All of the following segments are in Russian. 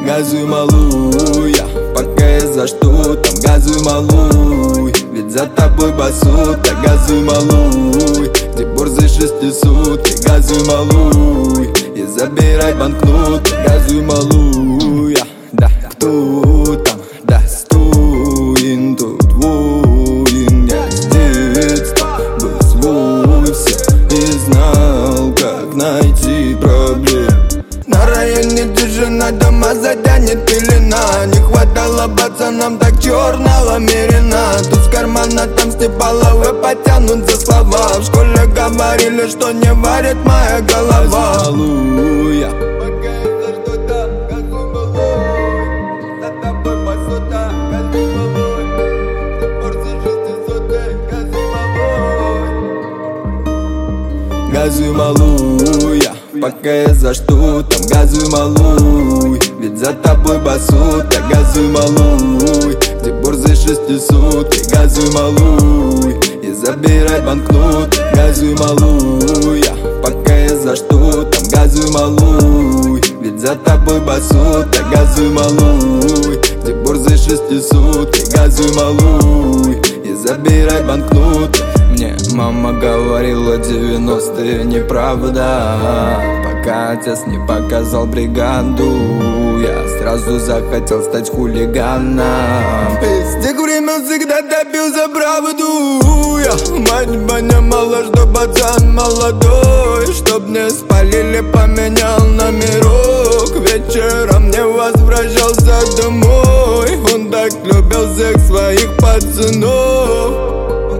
газуй, малуй, пока я за что там, газуй, малуй. Ведь за тобой басут, так газуй, малуй. Где борзый 6 сутки, газуй, малуй. И забирай банкноты, газуй, малуй. Да, кто там достоин, тот воин. Я с детства был свой всех и знал, как найти проблем. На районе тишина, дома затянет пелена. Не хватало пацанам так черного мерина. Тут с кармана там степаловы потянут за слова. В школе говорили, что не варит моя голова. Газуй, пока я за что-то, газуй, малой. За тобой басота, газуй, малой. Ты порции 600, газуй, малой. Газуй, малуй, пока я за что там, газуй, малуй. Ведь за тобой басут, так газуй, малуй. Где борзый 600, газуй, малуй. И забирай банкноты, газуй, малуй. Пока я за что там, газуй, малуй. Ведь за тобой басут, так газуй, малуй. Где борзый 600, газуй, малуй. И забирай банкноты. Мне мама говорила 90-е неправда. Пока отец не показал бригаду, я сразу захотел стать хулиганом. Из тех времен всегда топил за правду. Мать понимала, что пацан молодой. Чтоб не спалили, поменял номерок. Вечером не возвращался домой. Он так любил всех своих пацанов.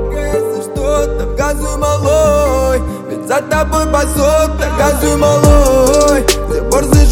Газуй, малой, ведь за тобой басот, газуй, малой. Где борзый